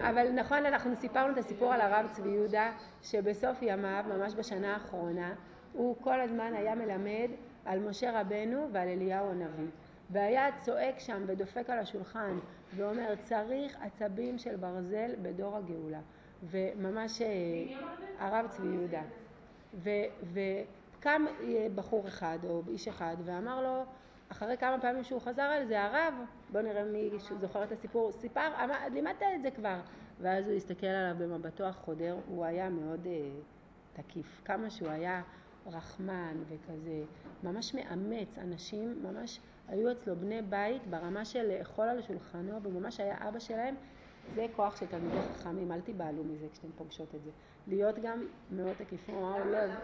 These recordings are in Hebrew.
אבל נכון, אנחנו סיפרנו את הסיפור על הרב צבי יהודה, שבסוף ימיו, ממש בשנה האחרונה, הוא כל הזמן היה מלמד על משה רבנו ועל אליהו הנביא. והיה צועק שם ודופק על השולחן ואומר, צריך עצבים של ברזל בדור הגאולה. וממש הרב צבי יהודה. וקם בחור אחד או איש אחד ואמר לו, אחרי כמה פעמים שהוא חזר על זה, הרב, בוא נראה מי זוכר את הסיפור, לימדת את זה כבר. ואז הוא הסתכל עליו במבטו החודר, הוא היה מאוד תקיף, כמה שהוא היה רחמן וכזה, ממש מאמץ, אנשים ממש היו אצלו בני בית ברמה של לאכול על שולחנו, וממש היה אבא שלהם. זה כוח של תלמידי חכמים, אל תיבהלו מזה כשאתם פוגשות את זה. להיות גם מאוד תקיפים. למה לא להיבהל?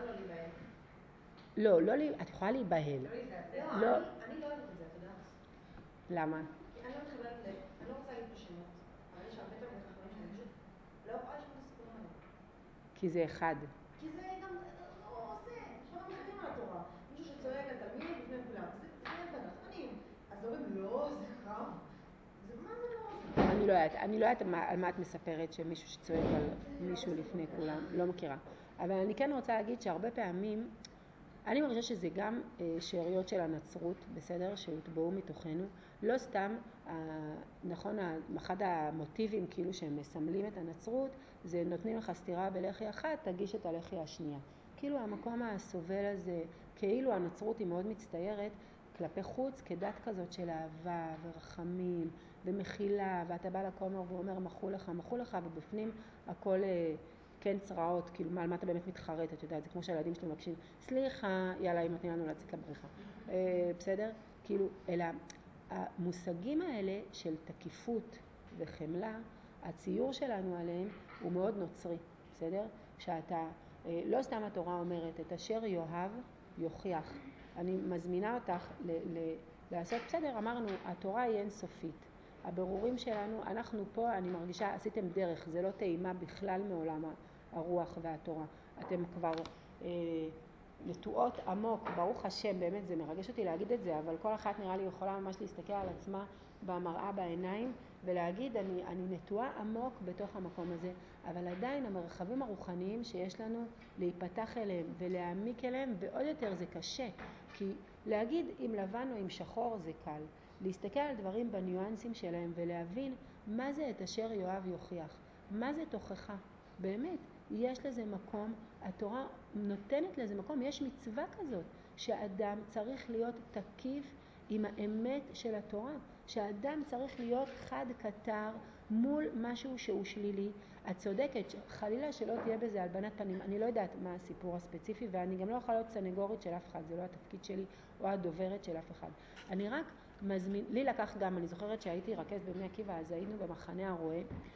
לא, את יכולה להיבהל. לא, אני לא אוהבת את זה, את יודעת. למה? כי אני לא מתחברת אני לא רוצה להגיד פה שמות, אבל יש הרבה תלמידי חכמים שאני פשוט לא יכולה לשמוע את הסיפורים האלה. כי זה אחד. כי זה גם לא עושה, כולם מחכים על התורה. מישהו שצועק על תלמיד לפני כולם, זה בן רחמנים. אז אומרים, לא, זה קרב. מה זה לא זה? אני לא יודעת על מה את מספרת שמישהו שצועק על מישהו לפני כולם, לא מכירה. אבל אני כן רוצה להגיד שהרבה פעמים, אני מרגישה שזה גם שאריות של הנצרות, בסדר, שהוטבעו מתוכנו. לא סתם, נכון, אחד המוטיבים כאילו שהם מסמלים את הנצרות, זה נותנים לך סתירה בלחי אחת, תגיש את הלחי השנייה. כאילו המקום הסובל הזה, כאילו הנצרות היא מאוד מצטיירת, כלפי חוץ כדת כזאת של אהבה ורחמים ומחילה, ואתה בא לכומר ואומר מחו לך, ובפנים הכל כן צרעות, כאילו על מה אתה באמת מתחרט, את יודעת, זה כמו שהילדים שלי מבקשים, סליחה, יאללה, אם נותנים לנו לצאת לבריחה. בסדר? כאילו, אלא המושגים האלה של תקיפות וחמלה, הציור שלנו עליהם הוא מאוד נוצרי, בסדר? שאתה, לא סתם התורה אומרת, את אשר יאהב יוכיח. אני מזמינה אותך לעשות, בסדר, אמרנו, התורה היא אינסופית. הבירורים שלנו, אנחנו פה, אני מרגישה, עשיתם דרך, זה לא טעימה בכלל מעולם הרוח והתורה. אתם כבר נטועות עמוק, ברוך השם, באמת זה מרגש אותי להגיד את זה, אבל כל אחת נראה לי יכולה ממש להסתכל על עצמה במראה בעיניים ולהגיד, אני נטועה עמוק בתוך המקום הזה, אבל עדיין המרחבים הרוחניים שיש לנו להיפתח אליהם ולהעמיק אליהם, ועוד יותר זה קשה, כי להגיד אם לבן או אם שחור זה קל, להסתכל על דברים בניואנסים שלהם ולהבין מה זה את אשר יאהב יוכיח, מה זה תוכחה, באמת, יש לזה מקום, התורה נותנת לזה מקום, יש מצווה כזאת שאדם צריך להיות תקיף עם האמת של התורה, שהאדם צריך להיות חד קטר מול משהו שהוא שלילי. את צודקת, חלילה שלא תהיה בזה הלבנת פנים, אני לא יודעת מה הסיפור הספציפי ואני גם לא יכולה להיות סנגורית של אף אחד, זה לא התפקיד שלי או הדוברת של אף אחד. אני רק מזמין, לי לקח גם, אני זוכרת שהייתי רכזת בבני עקיבא, אז היינו במחנה הרועה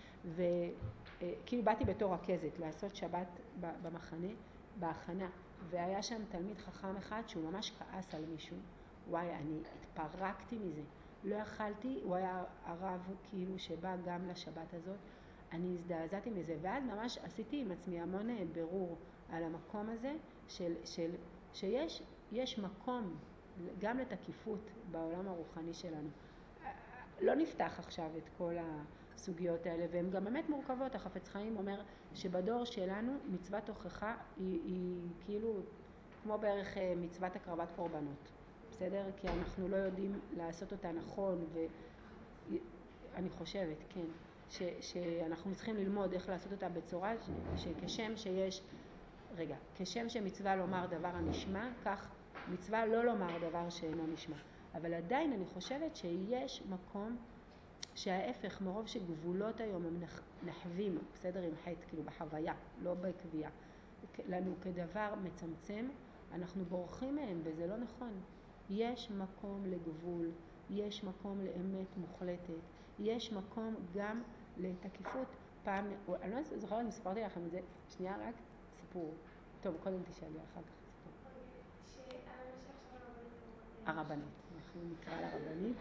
וכאילו באתי בתור רכזת לעשות שבת במחנה, בהכנה, והיה שם תלמיד חכם אחד שהוא ממש כעס על מישהו. וואי, אני התפרקתי מזה, לא יכלתי, הוא היה הרב כאילו שבא גם לשבת הזאת, אני הזדעזעתי מזה, ואז ממש עשיתי עם עצמי המון ברור על המקום הזה שיש מקום גם לתקיפות בעולם הרוחני שלנו. לא נפתח עכשיו את כל הסוגיות האלה, והן גם באמת מורכבות. החפץ חיים אומר שבדור שלנו מצוות תוכחה היא כאילו כמו בערך מצוות הקרבת קורבנות, בסדר? כי אנחנו לא יודעים לעשות אותה נכון, ואני חושבת, כן, שאנחנו צריכים ללמוד איך לעשות אותה בצורה שכשם שיש, כשם שמצווה לומר דבר הנשמע, כך מצווה לא לומר דבר שאינו נשמע. אבל עדיין אני חושבת שיש מקום שההפך, מרוב שגבולות היום הם נחווים, בסדר, עם חטא, כאילו בחוויה, לא בקביעה, לנו כדבר מצמצם, אנחנו בורחים מהם וזה לא נכון. יש מקום לגבול, יש מקום לאמת מוחלטת, יש מקום גם לתקיפות. פעם, אני לא זוכרת אם סיפרתי לכם את זה, שנייה רק, סיפור. טוב, קודם תשאלי, אחר כך סיפור. שעל המשך של הרבנית. הרבנית, אנחנו נקרא לרבנית.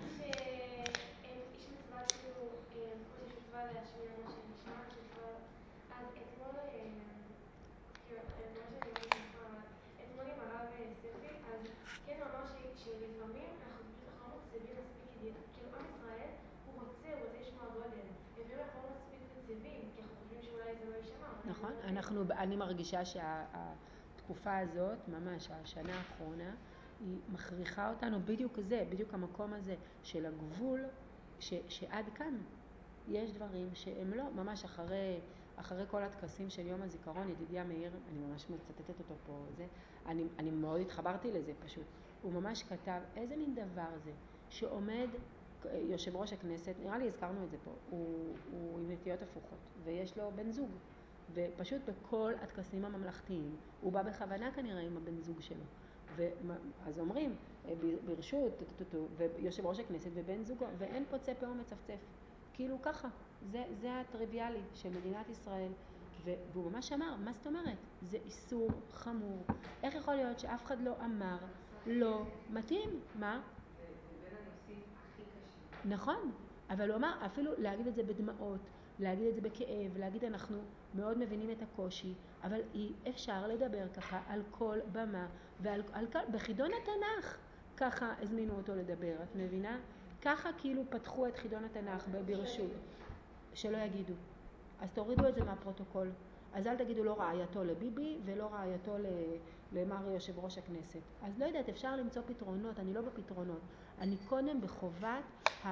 שיש מצווה כאילו, כמו שיש מצווה להשמיע מה שנשמע, יש מצווה, אז אתמול, כאילו, מה שאני אומרת נכון, אבל אתמול עם הרב ספי, אז כן הוא אמר שלפעמים אנחנו פשוט לא מקציבים מספיק, כאילו עם ישראל, הוא רוצה לשמוע גודל, לפעמים אנחנו לא מספיק מתקצבים, כי אנחנו חושבים שאולי זה לא יישמע. נכון, אני מרגישה שהתקופה הזאת, ממש השנה האחרונה, היא מכריחה אותנו בדיוק זה, בדיוק המקום הזה של הגבול, שעד כאן יש דברים שהם לא, ממש אחרי כל הטקסים של יום הזיכרון, ידידיה מאיר, אני ממש מצטטת אותו פה, אני מאוד התחברתי לזה פשוט, הוא ממש כתב איזה מין דבר זה, שעומד יושב ראש הכנסת, נראה לי הזכרנו את זה פה, הוא עם נטיות הפוכות, ויש לו בן זוג, ופשוט בכל הטקסים הממלכתיים, הוא בא בכוונה כנראה עם הבן זוג שלו, אז אומרים, ברשות, ויושב ראש הכנסת ובן זוגו, ואין פוצה פה ומצפצף, כאילו ככה, זה הטריוויאלי של מדינת ישראל, והוא ממש אמר, מה זאת אומרת? זה איסור חמור, איך יכול להיות שאף אחד לא אמר, לא מתאים, מה? זה בין הנושאים הכי קשים. נכון, אבל הוא אמר, אפילו להגיד את זה בדמעות, להגיד את זה בכאב, להגיד אנחנו מאוד מבינים את הקושי, אבל אי אפשר לדבר ככה על כל במה, בחידון התנ"ך ככה הזמינו אותו לדבר, את מבינה? ככה כאילו פתחו את חידון התנ"ך ברשות, שלא יגידו. אז תורידו את זה מהפרוטוקול. אז אל תגידו לא רעייתו לביבי ולא רעייתו למר יושב ראש הכנסת. אז לא יודעת, אפשר למצוא פתרונות, אני לא בפתרונות. אני קודם בחובת,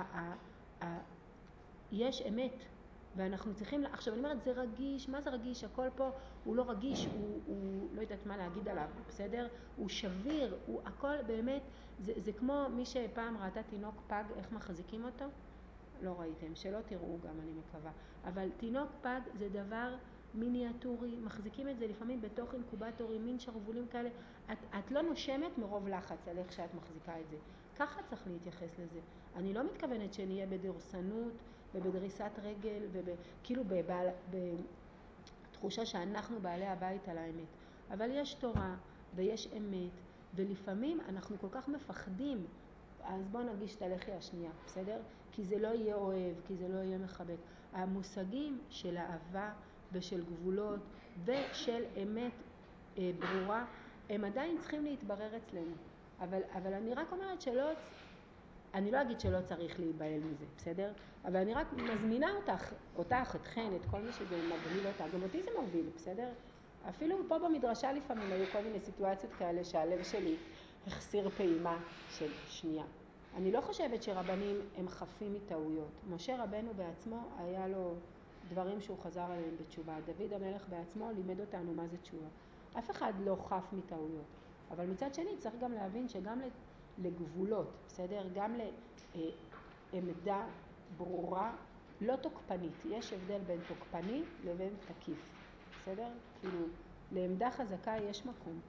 יש אמת, ואנחנו צריכים, עכשיו אני אומרת, זה רגיש, מה זה רגיש? הכל פה הוא לא רגיש, הוא לא יודעת מה להגיד עליו, בסדר? הוא שביר, הוא הכל באמת, זה כמו מי שפעם ראתה תינוק פג, איך מחזיקים אותו? לא ראיתם, שלא תראו גם אני מקווה, אבל תינוק פג זה דבר מיניאטורי, מחזיקים את זה לפעמים בתוך אינקובטורים, מין שרבולים כאלה, את לא נושמת מרוב לחץ על איך שאת מחזיקה את זה, ככה צריך להתייחס לזה. אני לא מתכוונת שנהיה בדורסנות ובדריסת רגל וכאילו בתחושה שאנחנו בעלי הבית על האמת, אבל יש תורה ויש אמת, ולפעמים אנחנו כל כך מפחדים, אז בואו נרגיש את הלחי השנייה, בסדר? כי זה לא יהיה אוהב, כי זה לא יהיה מחבק. המושגים של אהבה ושל גבולות ושל אמת ברורה, הם עדיין צריכים להתברר אצלנו. אבל אני רק אומרת אני לא אגיד שלא צריך להיבהל מזה, בסדר? אבל אני רק מזמינה אותך, אתכן, את כל מי שזה מבהיל אותה, גם אותי זה מבהיל, בסדר? אפילו פה במדרשה לפעמים היו כל מיני סיטואציות כאלה שהלב שלי החסיר פעימה של שנייה. אני לא חושבת שרבנים הם חפים מטעויות. משה רבנו בעצמו היה לו דברים שהוא חזר עליהם בתשובה. דוד המלך בעצמו לימד אותנו מה זה תשובה. אף אחד לא חף מטעויות. אבל מצד שני צריך גם להבין שגם לגבולות, בסדר? גם לעמדה ברורה, לא תוקפנית. יש הבדל בין תוקפני לבין תקיף. בסדר? כאילו, לעמדה חזקה יש מקום.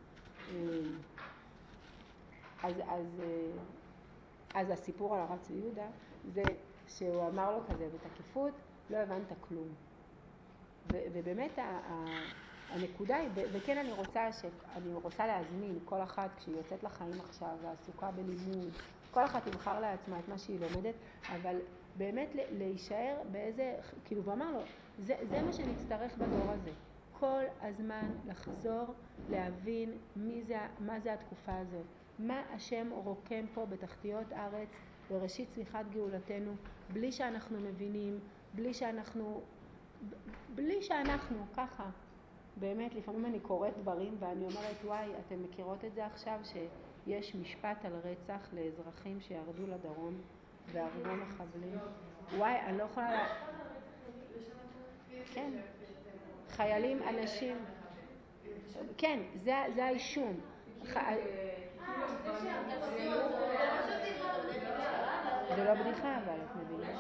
אז הסיפור על הרב צבי יהודה זה שהוא אמר לו כזה בתקיפות, לא הבנת כלום. ובאמת הנקודה היא, וכן אני רוצה להזמין כל אחת כשהיא יוצאת לחיים עכשיו ועסוקה בלימוד, כל אחת תבחר לעצמה את מה שהיא לומדת, אבל באמת להישאר באיזה, כאילו ואמר לו, זה מה שנצטרך בדור הזה. כל הזמן לחזור להבין מה זה התקופה הזאת. מה השם רוקם פה בתחתיות ארץ בראשית צמיחת גאולתנו, בלי שאנחנו מבינים, בלי שאנחנו ככה. באמת לפעמים אני קוראת דברים ואני אומרת וואי, אתם מכירות את זה עכשיו שיש משפט על רצח לאזרחים שירדו לדרום והרגו מחבלים? וואי, אני לא יכולה כן, חיילים, אנשים, כן, זה האישום. זה לא בדיחה אבל את מבינה.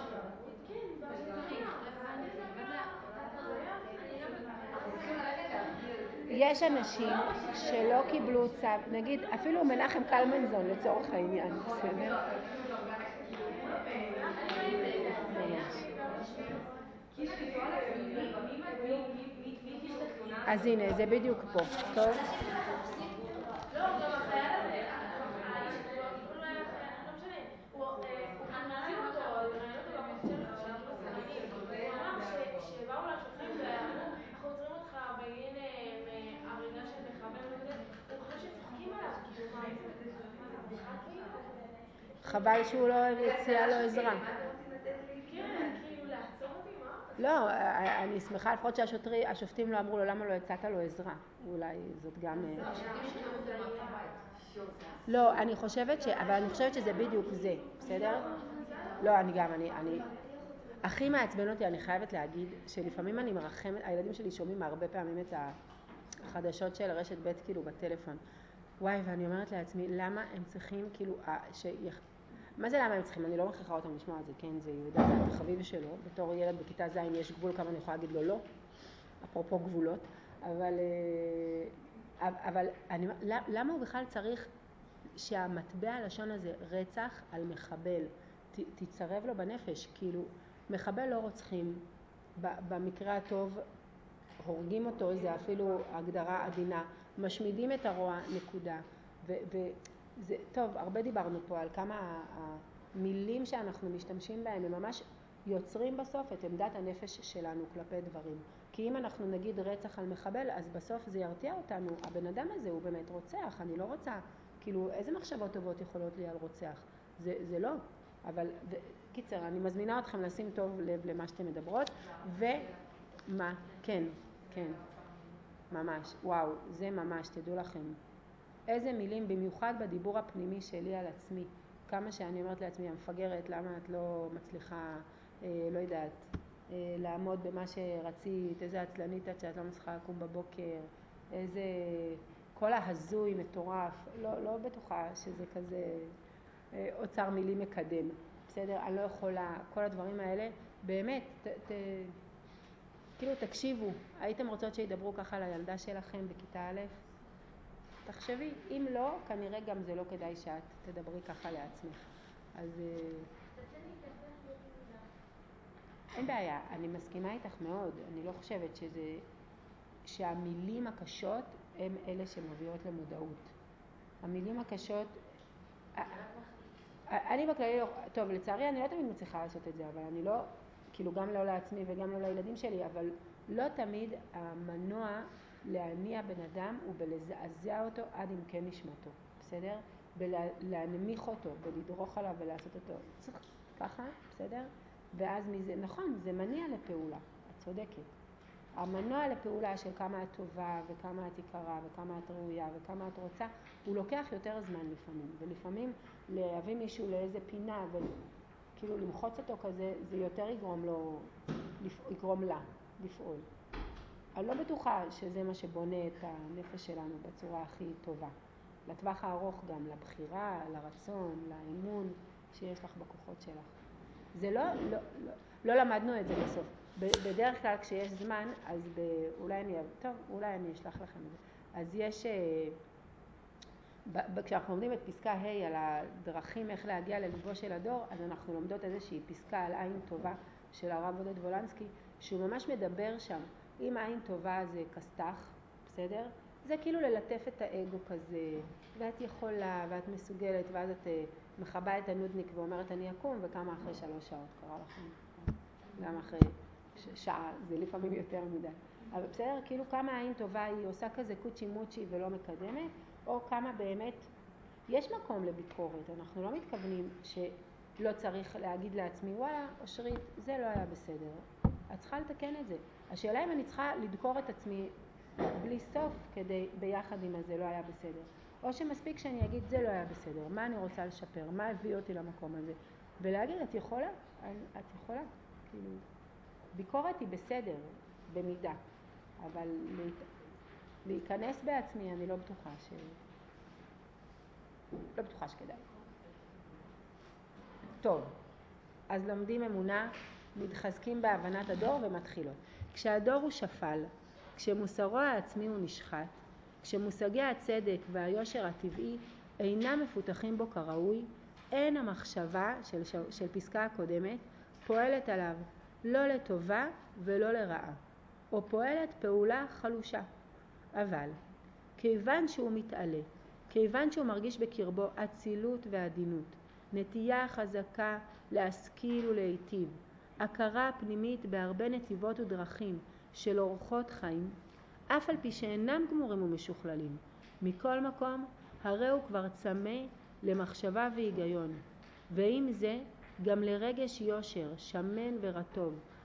יש אנשים שלא קיבלו צו, נגיד אפילו מנחם קלמנזון לצורך העניין, בסדר? אז הנה, זה בדיוק פה, טוב? לא, גם החייל הזה, האיש, הוא לא היה חייל, לא משנה, הוא הוציאו אותו, ראיין אותו בפוסט שלו של גיוס בנים, הוא אמר שבאו לשוטרים ואמרו, אנחנו עוצרים אותך בגין הריגה של מחבל וכזה, הוא חושב שצוחקים עליו, כאילו מה זה בדיחה כאילו? חבל שהוא לא הציע לו עזרה. כן, כאילו לעצור אותי, מה? לא, אני שמחה לפחות שהשופטים לא אמרו לו למה לא הצעת לו עזרה. אולי זאת גם... לא, אני חושבת שזה בדיוק זה, בסדר? לא, אני גם, הכי מעצבן אותי, אני חייבת להגיד, שלפעמים אני מרחמת, הילדים שלי שומעים הרבה פעמים את החדשות של רשת ב' כאילו בטלפון. וואי, ואני אומרת לעצמי, למה הם צריכים כאילו, מה זה למה הם צריכים? אני לא מכריחה אותם לשמוע את זה, כן? זה יהודה, זה החביב שלו. בתור ילד בכיתה ז' יש גבול כמה אני יכולה להגיד לו לא, אפרופו גבולות. אבל למה הוא בכלל צריך שהמטבע הלשון הזה, רצח על מחבל, תצרב לו בנפש? כאילו, מחבל לא רוצחים, במקרה הטוב הורגים אותו, זה אפילו הגדרה עדינה, משמידים את הרוע, נקודה. וזה, טוב, הרבה דיברנו פה על כמה המילים שאנחנו משתמשים בהם, הם ממש יוצרים בסוף את עמדת הנפש שלנו כלפי דברים. כי אם אנחנו נגיד רצח על מחבל, אז בסוף זה ירתיע אותנו. הבן אדם הזה הוא באמת רוצח, אני לא רוצה, כאילו, איזה מחשבות טובות יכולות לי על רוצח? זה לא. אבל, קיצר, אני מזמינה אתכם לשים טוב לב למה שאתם מדברות, ומה? כן, כן, ממש, וואו, זה ממש, תדעו לכם. איזה מילים, במיוחד בדיבור הפנימי שלי על עצמי, כמה שאני אומרת לעצמי, המפגרת, למה את לא מצליחה, לא יודעת, לעמוד במה שרצית, איזה עצלנית את שאת לא מצליחה לקום בבוקר, איזה, כל ההזוי מטורף, לא בטוחה שזה כזה אוצר מילים מקדם, בסדר? אני לא יכולה, כל הדברים האלה, באמת, כאילו תקשיבו, הייתם רוצות שידברו ככה לילדה שלכם בכיתה א'? תחשבי, אם לא, כנראה גם זה לא כדאי שאת תדברי ככה לעצמך. אז אין בעיה, אני מסכימה איתך מאוד, אני לא חושבת שהמילים הקשות הם אלה שמביאות למודעות. המילים הקשות, אני בכללי לא, טוב, לצערי אני לא תמיד מצליחה לעשות את זה, אבל אני לא, כאילו גם לא לעצמי וגם לא לילדים שלי, אבל לא תמיד המנוע להניע בן אדם הוא בלזעזע אותו עד עמקי נשמתו, בסדר? בלהנמיך אותו, בלדרוך עליו ולעשות אותו ככה, בסדר? ואז מזה, נכון, זה מניע לפעולה, את צודקת. המנוע לפעולה של כמה את טובה וכמה את יקרה וכמה את ראויה וכמה את רוצה, הוא לוקח יותר זמן לפעמים, ולפעמים להביא מישהו לאיזה פינה וכאילו למחוץ אותו כזה, זה יותר יגרום לה לפעול. אני לא בטוחה שזה מה שבונה את הנפש שלנו בצורה הכי טובה. לטווח הארוך גם, לבחירה, לרצון, לאמון שיש לך בכוחות שלך. זה לא למדנו את זה בסוף. בדרך כלל כשיש זמן, אז אולי אני אשלח לכם את זה. אז יש, כשאנחנו לומדים את פסקה ה' על הדרכים איך להגיע לליבו של הדור, אז אנחנו לומדות איזושהי פסקה על עין טובה של הרב עודד וולנסקי, שהוא ממש מדבר שם. אם עין טובה זה כסתח, בסדר? זה כאילו ללטף את האגו כזה, ואת יכולה ואת מסוגלת, ואז את מחבה את הנודניק ואומרת אני אקום, וכמה אחרי 3 שעות קרה לכם. גם אחרי שעה, זה לפעמים יותר מדי. אבל בסדר, כאילו כמה עין טובה היא עושה כזה קוצ'י מוצ'י ולא מקדמת, או כמה באמת יש מקום לביקורת. אנחנו לא מתכוונים שלא צריך להגיד לעצמי, וואלה, אושרית, זה לא היה בסדר. את צריכה לתקן את זה. השאלה אם אני צריכה לדקור את עצמי בלי סוף כדי ביחד עם הזה לא היה בסדר. או שמספיק שאני אגיד זה לא היה בסדר, מה אני רוצה לשפר, מה הביא אותי למקום הזה. ולהגיד את יכולה, כאילו, ביקורת היא בסדר, במידה. אבל להיכנס בעצמי אני לא בטוחה שכדאי. טוב, אז לומדים אמונה, מתחזקים בהבנת הדור ומתחילות. כשהדור הוא שפל, כשמוסרו העצמי הוא נשחט, כשמושגי הצדק והיושר הטבעי אינם מפותחים בו כראוי, אין המחשבה של פסקה הקודמת פועלת עליו לא לטובה ולא לרעה, או פועלת פעולה חלושה. אבל כיוון שהוא מתעלה, כיוון שהוא מרגיש בקרבו אצילות ועדינות, נטייה חזקה להשכיל ולהיטיב, הכרה פנימית בהרבה נתיבות ודרכים של אורחות חיים, אף על פי שאינם גמורים ומשוכללים, מכל מקום הרי הוא כבר צמא למחשבה והיגיון, ועם זה גם לרגש יושר, שמן ורטוב,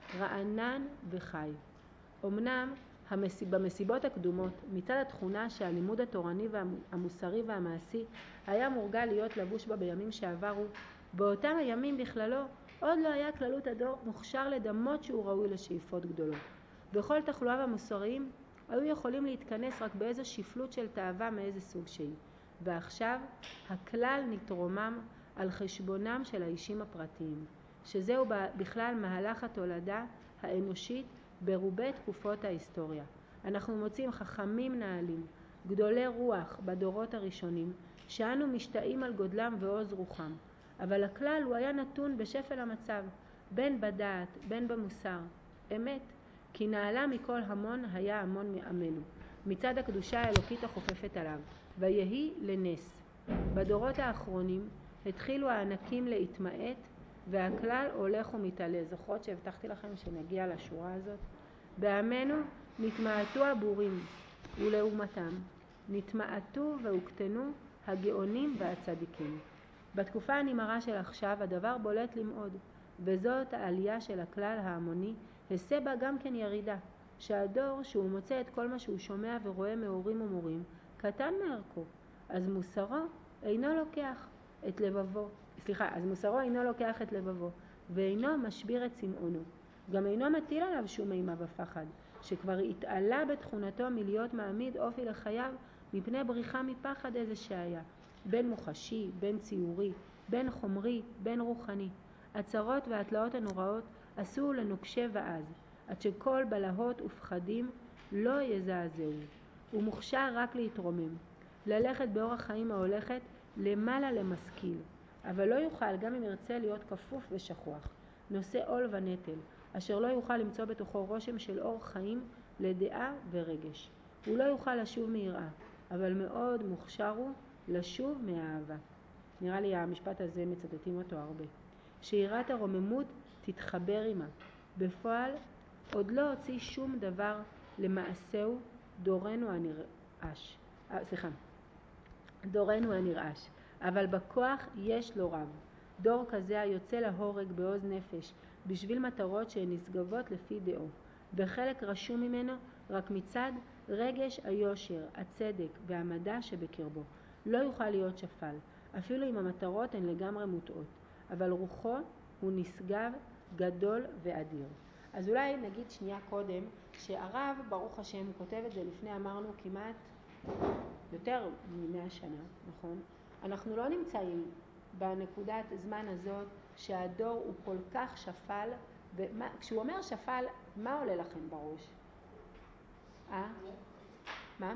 רענן וחי. אמנם במסיבות הקדומות, מצד התכונה שהלימוד התורני והמוסרי והמעשי היה מורגל להיות לבוש בה בימים שעברו, באותם הימים בכללו עוד לא היה כללות הדור מוכשר לדמות שהוא ראוי לשאיפות גדולות. בכל תחלואיו המוסריים היו יכולים להתכנס רק באיזו שפלות של תאווה מאיזה סוג שהיא. ועכשיו הכלל נתרומם על חשבונם של האישים הפרטיים, שזהו בכלל מהלך התולדה האנושית ברובי תקופות ההיסטוריה. אנחנו מוצאים חכמים נעלים, גדולי רוח בדורות הראשונים, שאנו משתאים על גודלם ועוז רוחם. אבל הכלל הוא היה נתון בשפל המצב, בין בדעת, בין במוסר. אמת, כי נעלה מכל המון היה המון מעמנו, מצד הקדושה האלוקית החופפת עליו, ויהי לנס. בדורות האחרונים התחילו הענקים להתמעט, והכלל הולך ומתעלה. זוכרות שהבטחתי לכם שנגיע לשורה הזאת? בעמנו נתמעטו הבורים, ולעומתם נתמעטו והוקטנו הגאונים והצדיקים. בתקופה הנמהרה של עכשיו הדבר בולט למאוד, וזאת העלייה של הכלל ההמוני, הסה בה גם כן ירידה, שהדור שהוא מוצא את כל מה שהוא שומע ורואה מהורים ומורים, קטן מערכו, אז מוסרו אינו לוקח את לבבו, ואינו משביר את צמאונו. גם אינו מטיל עליו שום אימה ופחד, שכבר התעלה בתכונתו מלהיות מעמיד אופי לחייו מפני בריחה מפחד איזה שהיה, בין מוחשי, בין ציורי, בין חומרי, בין רוחני. הצרות והתלאות הנוראות עשו לנוקשה ואז, עד שכל בלהות ופחדים לא יזעזעו. הוא מוכשר רק להתרומם, ללכת באורח חיים ההולכת למעלה למשכיל, אבל לא יוכל גם אם ירצה להיות כפוף ושכוח, נושא עול ונטל, אשר לא יוכל למצוא בתוכו רושם של אור חיים לדעה ורגש. הוא לא יוכל לשוב מיראה, אבל מאוד מוכשר הוא לשוב מהאהבה. נראה לי המשפט הזה מצטטים אותו הרבה. שיראת הרוממות תתחבר עמה. בפועל עוד לא הוציא שום דבר למעשהו דורנו הנרעש, אבל בכוח יש לו רב. דור כזה היוצא להורג בעוז נפש בשביל מטרות שהן נשגבות לפי דעו, וחלק רשום ממנו רק מצד רגש היושר, הצדק והמדע שבקרבו. לא יוכל להיות שפל, אפילו אם המטרות הן לגמרי מוטעות, אבל רוחו הוא נשגב, גדול ואדיר. אז אולי נגיד שנייה קודם שהרב ברוך השם כותב את זה לפני, אמרנו, כמעט יותר מ100 שנה, נכון? אנחנו לא נמצאים בנקודת זמן הזאת שהדור הוא כל כך שפל, כשהוא אומר שפל, מה עולה לכם בראש? מה?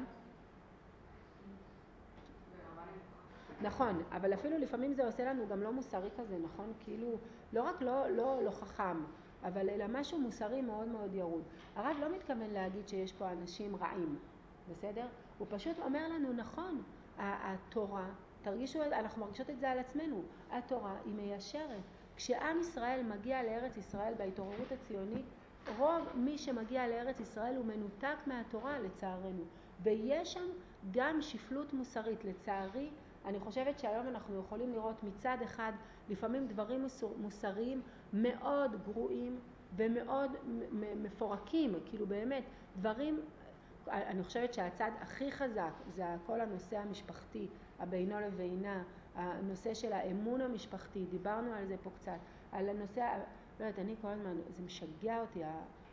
נכון, אבל אפילו לפעמים זה עושה לנו גם לא מוסרי כזה, נכון? כאילו, לא רק לא חכם, אבל אלא משהו מוסרי מאוד מאוד ירוד. הרב לא מתכוון להגיד שיש פה אנשים רעים, בסדר? הוא פשוט אומר לנו, נכון, התורה, תרגישו, אנחנו מרגישות את זה על עצמנו, התורה היא מיישרת. כשעם ישראל מגיע לארץ ישראל בהתעוררות הציונית, רוב מי שמגיע לארץ ישראל הוא מנותק מהתורה לצערנו, ויש שם גם שפלות מוסרית. לצערי, אני חושבת שהיום אנחנו יכולים לראות מצד אחד לפעמים דברים מוסריים מאוד גרועים ומאוד מפורקים, כאילו באמת דברים, אני חושבת שהצד הכי חזק זה כל הנושא המשפחתי, הבינו לבינה, הנושא של האמון המשפחתי, דיברנו על זה פה קצת, על הנושא, לא יודעת, אני כל הזמן, זה משגע אותי,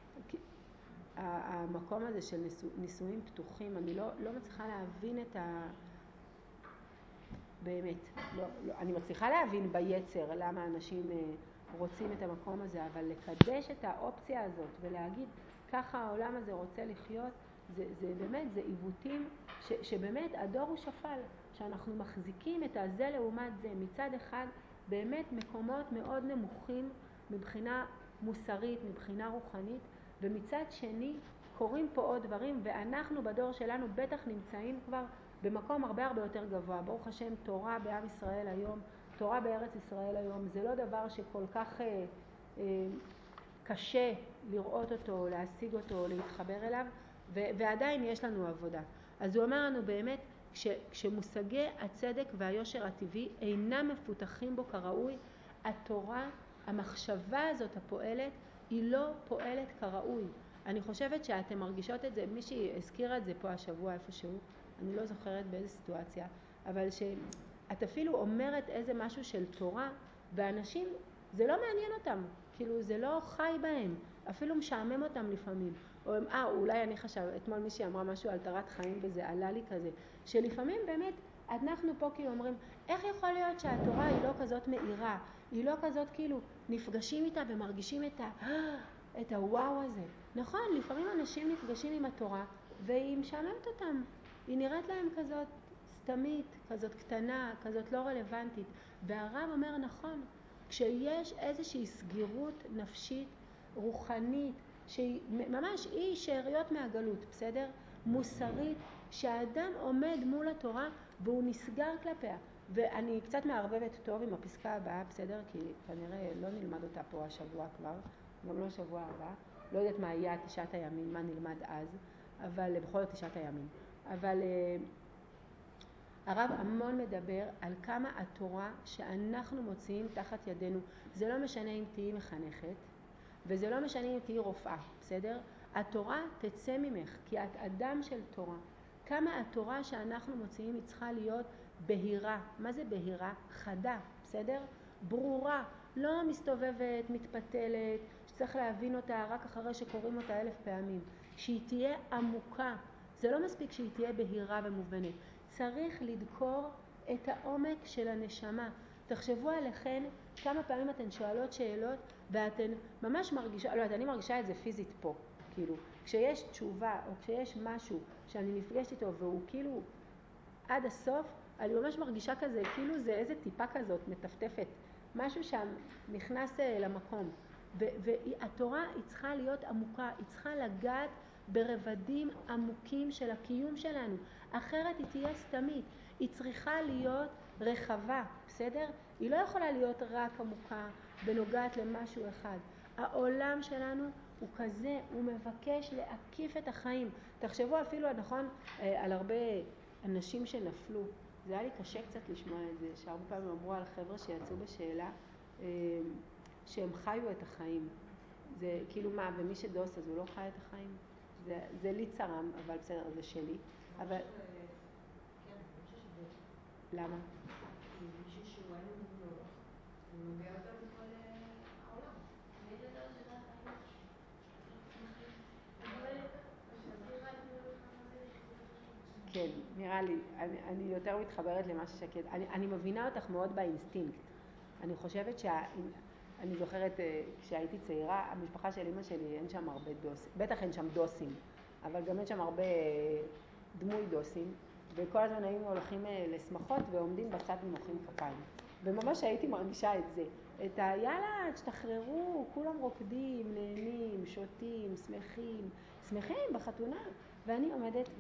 המקום הזה של נישואים פתוחים, אני לא מצליחה להבין את באמת, אני מצליחה להבין ביצר למה אנשים רוצים את המקום הזה, אבל לקדש את האופציה הזאת ולהגיד ככה העולם הזה רוצה לחיות, זה באמת, זה עיוותים שבאמת הדור הוא שפל, שאנחנו מחזיקים את הזה לעומת זה, מצד אחד באמת מקומות מאוד נמוכים מבחינה מוסרית, מבחינה רוחנית, ומצד שני קורים פה עוד דברים, ואנחנו בדור שלנו בטח נמצאים כבר במקום הרבה יותר גבוה. ברוך השם, תורה בעם ישראל היום, תורה בארץ ישראל היום, זה לא דבר שכל כך קשה לראות אותו, להשיג אותו, להתחבר אליו, ועדיין יש לנו עבודה. אז הוא אומר לנו באמת, כשמושגי הצדק והיושר הטבעי אינם מפותחים בו כראוי, התורה, המחשבה הזאת הפועלת, היא לא פועלת כראוי. אני חושבת שאתם מרגישות את זה, מישהי הזכירה את זה פה השבוע איפשהו, אני לא זוכרת באיזה סיטואציה, אבל שאת אפילו אומרת איזה משהו של תורה, ואנשים, זה לא מעניין אותם, כאילו זה לא חי בהם, אפילו משעמם אותם לפעמים. או הם, אולי אני אתמול מישהי אמרה משהו על תורת חיים וזה עלה לי כזה, שלפעמים באמת אנחנו פה כאילו אומרים, איך יכול להיות שהתורה היא לא כזאת מהירה, היא לא כזאת כאילו נפגשים איתה ומרגישים את הוואו הזה. נכון, לפעמים אנשים נפגשים עם התורה והיא משעממת אותם, היא נראית להם כזאת סתמית, כזאת קטנה, כזאת לא רלוונטית. והרב אומר נכון, כשיש איזושהי סגירות נפשית, רוחנית, שהיא ממש היא שאריות מהגלות, בסדר? מוסרית, שהאדם עומד מול התורה והוא נסגר כלפיה. ואני קצת מערבבת טוב עם הפסקה הבאה, בסדר? כי כנראה לא נלמד אותה פה השבוע כבר, גם לא שבוע הבא. לא יודעת מה היה תשעת הימים, מה נלמד אז, אבל בכל זאת תשעת הימים. אבל הרב המון מדבר על כמה התורה שאנחנו מוציאים תחת ידינו, זה לא משנה אם תהיי מחנכת, וזה לא משנה אם תהיי רופאה, בסדר? התורה תצא ממך, כי את אדם של תורה. כמה התורה שאנחנו מוציאים היא צריכה להיות בהירה. מה זה בהירה? חדה, בסדר? ברורה, לא מסתובבת, מתפתלת, שצריך להבין אותה רק אחרי שקוראים אותה 1000 פעמים. שהיא תהיה עמוקה. זה לא מספיק שהיא תהיה בהירה ומובנת. צריך לדקור את העומק של הנשמה. תחשבו עליכן כמה פעמים אתן שואלות שאלות ואתן ממש מרגישה, לא יודעת, אני מרגישה את זה פיזית פה, כאילו, כשיש תשובה או כשיש משהו שאני נפגשת איתו והוא כאילו עד הסוף, אני ממש מרגישה כזה, כאילו זה איזה טיפה כזאת מטפטפת, משהו שם נכנס למקום. והתורה היא צריכה להיות עמוקה, היא צריכה לגעת ברבדים עמוקים של הקיום שלנו, אחרת היא תהיה סתמית, היא צריכה להיות רחבה, בסדר? היא לא יכולה להיות רק עמוקה ונוגעת למשהו אחד. העולם שלנו הוא כזה, הוא מבקש להקיף את החיים. תחשבו אפילו, נכון, על הרבה אנשים שנפלו. זה היה לי קשה קצת לשמוע את זה, שהרבה פעמים אמרו על חבר'ה שיצאו בשאלה שהם חיו את החיים. זה כאילו מה, ומי שדוס אז הוא לא חי את החיים? זה לי צרם, אבל בסדר, זה שלי. אבל... כן, אני חושב שזה... למה? כי מישהו שהוא אין מולו, הוא נוגע יותר בכל העולם. אני הייתי יותר שזה החיים שמחים. שהסגירה יתנו לך מה זה לחיות את החיים. כן, נראה לי, אני יותר מתחברת למה ששקט. אני מבינה אותך מאוד באינסטינקט. אני חושבת אני זוכרת כשהייתי צעירה, המשפחה של אמא שלי אין שם הרבה דוסים, בטח אין שם דוסים, אבל גם אין שם הרבה דמוי דוסים, וכל הזמן היינו הולכים לשמחות ועומדים בצד ומוחאים כפיים. וממש הייתי מרגישה את זה. את יאללה, תשתחררו, כולם רוקדים, נהנים, שותים, שמחים בחתונה. ואני עומדת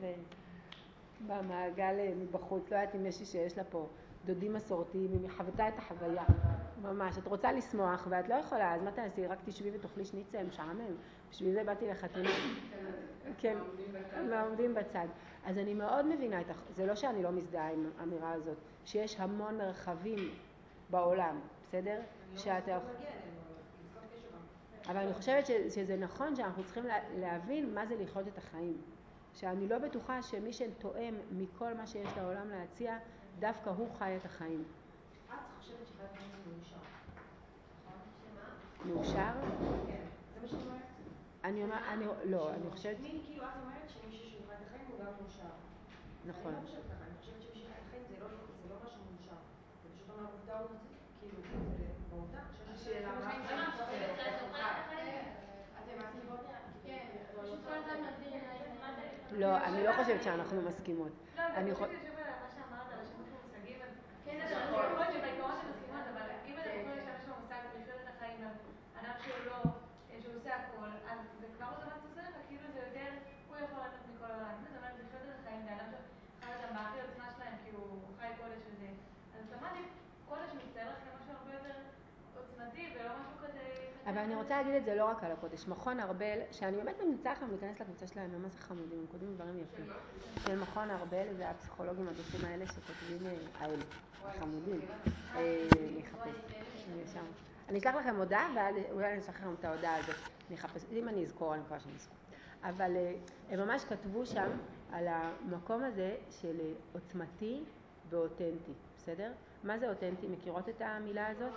במעגל מבחוץ, לא יודעת אם מישהי שיש לה פה דודים מסורתיים, אם היא חוותה את החוויה. ממש, את רוצה לשמוח ואת לא יכולה, אז מה תעשי? רק תשבי ותאכלי שניצל, משעמם. בשביל זה באתי לחתונה. כן, מעומדים בצד. אז אני מאוד מבינה זה לא שאני לא מזדהה עם האמירה הזאת, שיש המון מרחבים בעולם, בסדר? אני לא מספיק להגיע אלינו, אבל בסוף יש שם. אבל אני חושבת שזה נכון שאנחנו צריכים להבין מה זה לחיות את החיים. שאני לא בטוחה שמי שתואם מכל מה שיש לעולם להציע, דווקא הוא חי את החיים. את חושבת שחיית חיים זה מאושר, נכון? שמה? מאושר? כן, זה מה שאני אומרת? אני חושבת... כאילו את אומרת שמישהו שהוא חי את החיים הוא גם מאושר. נכון. אני לא חושבת ככה, אני חושבת שמי שחי את החיים זה לא משהו מאושר. זה פשוט אומר עובדה עובדתית, כאילו, זה בעובדה. השאלה מה למה? חושבת שאת לא חי את החיים? אתם מסכימות? כן, פשוט כל אחד מגדיר מה זה לחיות. לא, אני לא חושבת שאנחנו מסכימות. לא, אני חושבת לשבת על מה שאמרת, על השימוש במושגים, אז כן, אז יכול להיות שבעיקרון אתם מסכימות, אבל אם אתם יכולים להשתמש במושג לחיות את החיים על אדם שהוא לא, שהוא עושה הכל, אז זה כבר אוטומטית עושה לך, כאילו זה יותר, הוא יכול לקחת מכל העולם. אם אתה אומר לחיות את החיים, זה אדם שחי אותם בהכי עוצמה שלהם, כי הוא חי קודש וזה. אז אוטומטית, קודש מצטער לך כמשהו הרבה יותר עוצמתי ולא משהו כזה... אבל אני רוצה להגיד את זה לא רק על הקודש. מכון ארבל, שאני באמת ממליצה לכם להיכנס לקבוצה שלהם, הם מה זה חמודים, הם כותבים דברים יפים. של מכון ארבל, זה הפסיכולוגים הדוסים האלה שכותבים האלה, החמודים. אני אשלח לכם הודעה, ואולי אני אשלח לכם את ההודעה הזאת. נחפש, אם אני אזכור, אני מקווה שאני אזכור. אבל הם ממש כתבו שם על המקום הזה של עוצמתי ואותנטי, בסדר? מה זה אותנטי? מכירות את המילה הזאת?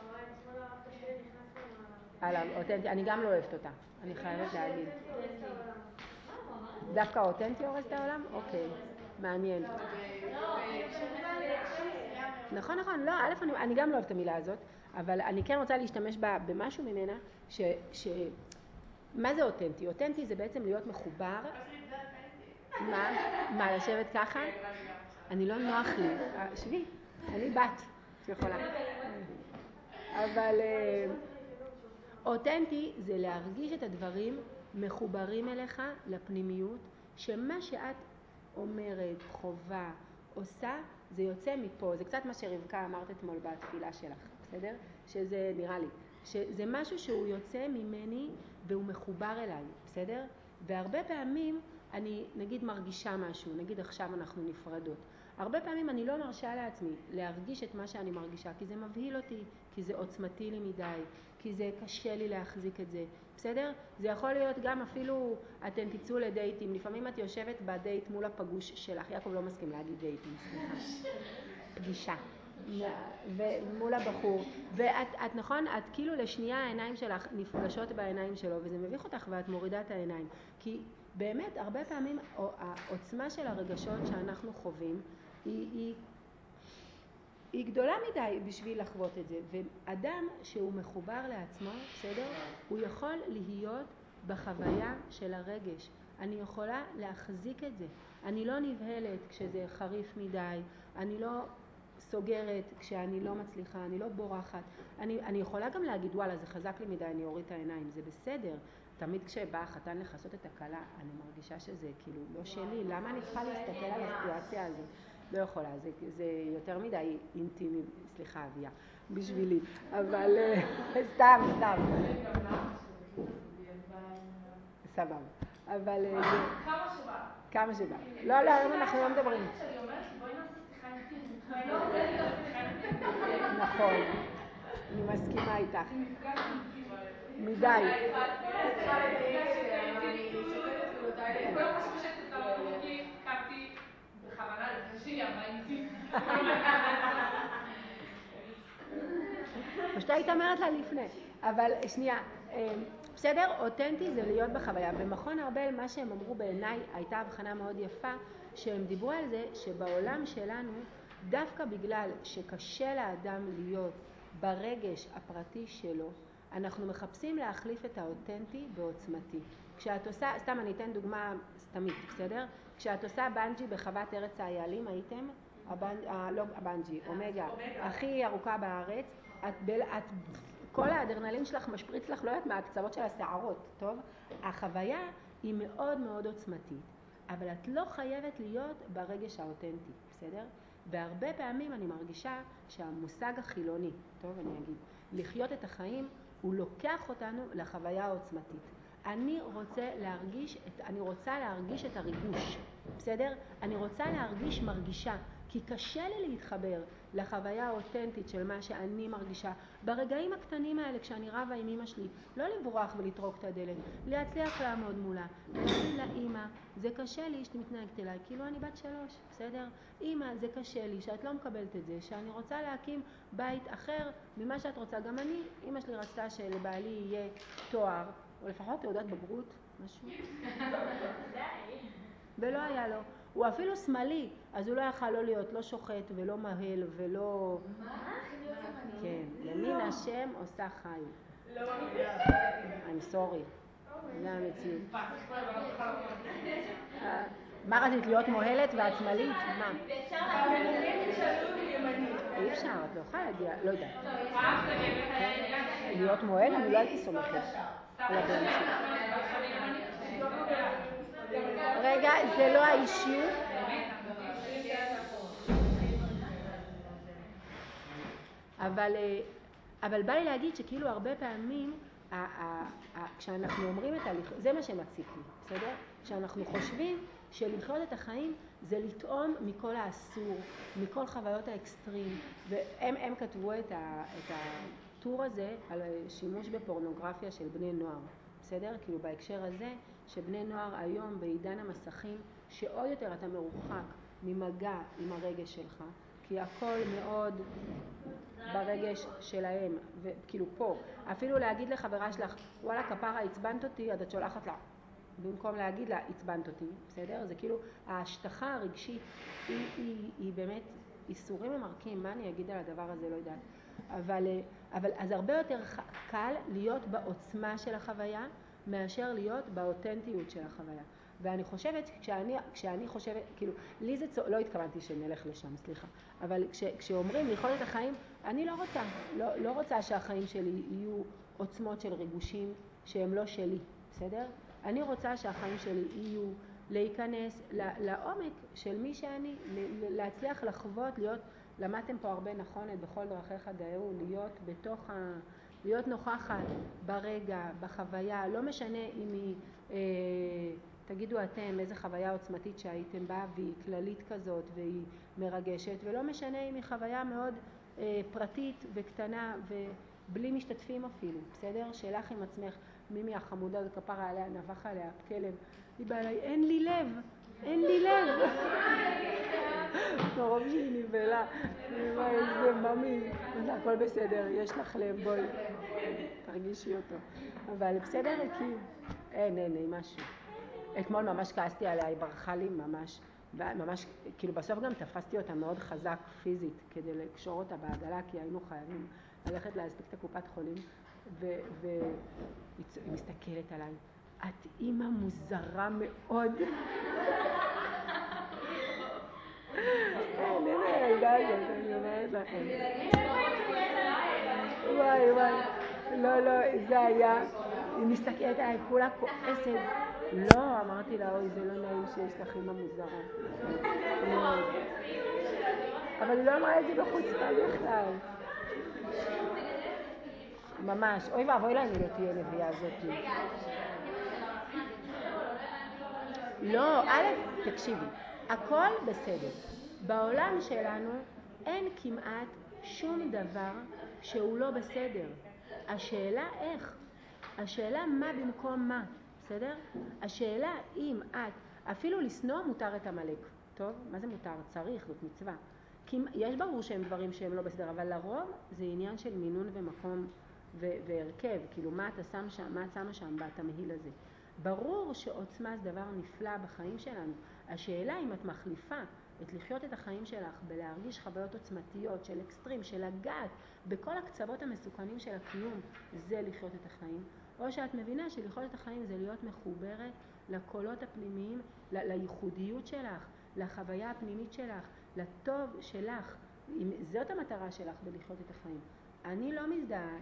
על האותנטי, אני גם לא אוהבת אותה, אני חייבת להגיד. דווקא אותנטי הורס את העולם? אוקיי, מעניין. נכון, לא, א', אני גם לא אוהבת את המילה הזאת, אבל אני כן רוצה להשתמש בה במשהו ממנה, מה זה אותנטי? אותנטי זה בעצם להיות מחובר. מה, לשבת ככה? אני לא נוח לי. שבי, אני בת שיכולה. אבל אותנטי זה להרגיש את הדברים מחוברים אליך לפנימיות, שמה שאת אומרת, חובה, עושה, זה יוצא מפה. זה קצת מה שרבקה אמרת אתמול בתפילה שלך, בסדר? שזה נראה לי. שזה משהו שהוא יוצא ממני והוא מחובר אליי, בסדר? והרבה פעמים אני נגיד מרגישה משהו, נגיד עכשיו אנחנו נפרדות. הרבה פעמים אני לא מרשה לעצמי להרגיש את מה שאני מרגישה, כי זה מבהיל אותי, כי זה עוצמתי לי מדי, כי זה קשה לי להחזיק את זה, בסדר? זה יכול להיות גם אפילו, אתן תצאו לדייטים, לפעמים את יושבת בדייט מול הפגוש שלך, יעקב לא מסכים להגיד דייטים, סליחה, פגישה. ומול הבחור, ואת נכון, את כאילו לשנייה העיניים שלך נפגשות בעיניים שלו, וזה מביך אותך ואת מורידה את העיניים, כי באמת הרבה פעמים העוצמה של הרגשות שאנחנו חווים היא גדולה מדי בשביל לחוות את זה, ואדם שהוא מחובר לעצמו, בסדר? הוא יכול להיות בחוויה של הרגש. אני יכולה להחזיק את זה. אני לא נבהלת כשזה חריף מדי, אני לא סוגרת כשאני לא מצליחה, אני לא בורחת. אני יכולה גם להגיד, וואלה, זה חזק לי מדי, אני אוריד את העיניים, זה בסדר. תמיד כשבא החתן לחסות את הכלה, אני מרגישה שזה כאילו לא שלי. למה אני צריכה להסתכל על הסיטואציה הזאת? לא יכולה, זה יותר מדי אינטימי, סליחה אביה, בשבילי. אבל סתם. סבבה. אבל כמה שבא. לא, היום אנחנו לא מדברים. שאני אומרת לי, בואי נעשה שיחה אינטימית. ואני לא רוצה להיות שיחה אינטימית. נכון. אני מסכימה איתך. זה מפגש אינטימי. מדי. כולם חשבו שתסתמו כי קמתי בכוונה לפני שהיא אמרה אינטימי. פשוט היית אומרת לה לפני. אבל שנייה, בסדר, אותנטי זה להיות בחוויה. במכון ארבל מה שהם אמרו בעיניי הייתה הבחנה מאוד יפה, שהם דיברו על זה שבעולם שלנו, דווקא בגלל שקשה לאדם להיות ברגש הפרטי שלו, אנחנו מחפשים להחליף את האותנטי בעוצמתי. כשאת עושה, סתם אני אתן דוגמה סתמית, בסדר? כשאת עושה בנג'י בחוות ארץ האיילים, הייתם? לא הבנג'י, אומגה, הכי ארוכה בארץ, כל האדרנלין שלך משפריץ לך, לא יודעת מהקצוות של השערות, טוב? החוויה היא מאוד מאוד עוצמתית, אבל את לא חייבת להיות ברגש האותנטי, בסדר? בהרבה פעמים אני מרגישה שהמושג החילוני, טוב אני אגיד, לחיות את החיים, הוא לוקח אותנו לחוויה העוצמתית. אני רוצה להרגיש את הריגוש, בסדר? אני רוצה להרגיש מרגישה, כי קשה לי להתחבר לחוויה האותנטית של מה שאני מרגישה. ברגעים הקטנים האלה, כשאני רבה עם אמא שלי, לא לברוח ולטרוק את הדלת, להצליח לעמוד מולה, ולהגיד לה, אמא, זה קשה לי שאת מתנהגת אליי, כאילו אני בת 3, בסדר? אמא, זה קשה לי שאת לא מקבלת את זה, שאני רוצה להקים בית אחר ממה שאת רוצה. גם אני, אמא שלי רצתה שלבעלי יהיה תואר, או לפחות תעודת בגרות, משהו. ולא היה לו. הוא אפילו שמאלי, אז הוא לא יכל לא להיות לא שוחט ולא מהל ולא... מה? כן, למין השם עושה חי. לא, I'm sorry. זה המציאות. מה רצית, להיות מוהלת ואת שמאלית? מה? אי אפשר, את לא יכולה להגיע, לא יודעת. להיות מוהל, אני לא הייתי סומכת על הבן שלי. רגע, זה לא האישיות. אבל בא לי להגיד שכאילו הרבה פעמים כשאנחנו אומרים את הליך, זה מה שמציק לי, בסדר? כשאנחנו חושבים שלחיות את החיים זה לטעום מכל האסור, מכל חוויות האקסטרים, והם כתבו את הטור הזה על שימוש בפורנוגרפיה של בני נוער, בסדר? כאילו בהקשר הזה, שבני נוער היום בעידן המסכים, שעוד יותר אתה מרוחק ממגע עם הרגש שלך, כי הכל מאוד ברגש שלהם, וכאילו פה, אפילו להגיד לחברה שלך, וואלה כפרה עצבנת אותי, אז את שולחת לה, במקום להגיד לה עצבנת אותי, בסדר? זה כאילו ההשטחה הרגשית היא באמת איסורים ממרקים, מה אני אגיד על הדבר הזה, לא יודעת. אבל אז הרבה יותר קל להיות בעוצמה של החוויה, מאשר להיות באותנטיות של החוויה. ואני חושבת, כשאני חושבת, כאילו, לי זה לא התכוונתי שנלך לשם, סליחה, אבל כשאומרים לחיות את החיים, אני לא רוצה שהחיים שלי יהיו עוצמות של ריגושים שהם לא שלי, בסדר? אני רוצה שהחיים שלי יהיו להיכנס לעומק של מי שאני, להצליח לחוות, למדתם פה הרבה נכון, את בכל דרכיך דאהו, להיות נוכחת ברגע, בחוויה, לא משנה אם היא, תגידו אתם איזה חוויה עוצמתית שהייתם בה והיא כללית כזאת והיא מרגשת, ולא משנה אם היא חוויה מאוד פרטית וקטנה ובלי משתתפים אפילו, בסדר? שלך עם עצמך, מימי החמודה, זה כפרה עליה, נבח עליה, כלב, היא באה אליי, אין לי לב. מרוב שהיא נבלה, איזה ממי, הכל בסדר, יש לך לב, בואי, תרגישי אותו. אבל בסדר, כי אין, משהו. אתמול ממש כעסתי עליה, היא ברחה לי ממש, כאילו בסוף גם תפסתי אותה מאוד חזק פיזית, כדי לקשור אותה בעגלה, כי היינו חייבים ללכת להספיק את הקופת חולים, והיא מסתכלת עליי, את אימא מוזרה מאוד. אין הילדה הזאת, אני אומרת לכם. וואי, לא, זה היה, היא מסתכלת עליי, כולה כועסת. לא, אמרתי לה, אוי, זה לא נעים שיש לך אימא מוזרה. אבל היא לא אמרה את זה בחוצפה בכלל. ממש, אוי ואבוי לה, אני לא תהיה נביאה הזאת. לא, תקשיבי, הכל בסדר. בעולם שלנו אין כמעט שום דבר שהוא לא בסדר. השאלה איך, השאלה מה במקום מה, בסדר? השאלה אם אפילו לשנוא מותר את המלאק, טוב? מה זה מותר? צריך, זאת מצווה. כי יש ברור שהם דברים שהם לא בסדר, אבל לרוב זה עניין של מינון ומקום והרכב, כאילו מה את שמה שם בתמהיל הזה. ברור שעוצמה זה דבר נפלא בחיים שלנו. השאלה אם את מחליפה את לחיות את החיים שלך בלהרגיש חוויות עוצמתיות של אקסטרים, של לגעת בכל הקצוות המסוכנים של הקיום, זה לחיות את החיים, או שאת מבינה שלחיות את החיים זה להיות מחוברת לקולות הפנימיים, לייחודיות שלך, לחוויה הפנימית שלך, לטוב שלך. זאת המטרה שלך בלחיות את החיים. אני לא מזדהה